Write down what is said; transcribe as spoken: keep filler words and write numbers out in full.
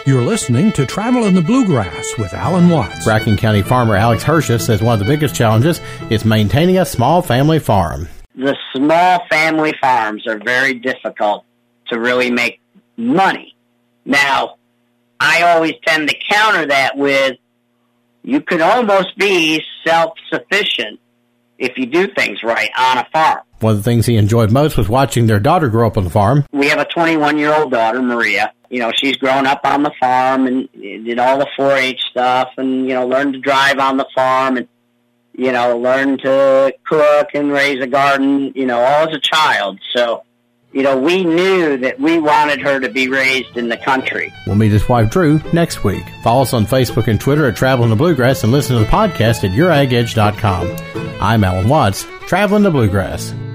You're listening to Travel in the Bluegrass with Alan Watts. Bracken County farmer Alex Hirschis says one of the biggest challenges is maintaining a small family farm. The small family farms are very difficult to really make money. Now, I always tend to counter that with, you could almost be self-sufficient if you do things right on a farm. One of the things he enjoyed most was watching their daughter grow up on the farm. We have a twenty-one-year-old daughter, Maria. You know, she's grown up on the farm and did all the four H stuff and, you know, learned to drive on the farm and, you know, learned to cook and raise a garden, you know, all as a child. So, you know, we knew that we wanted her to be raised in the country. We'll meet his wife, Drew, next week. Follow us on Facebook and Twitter at Travel in the Bluegrass and listen to the podcast at your ag edge dot com. I'm Alan Watts, Traveling the Bluegrass.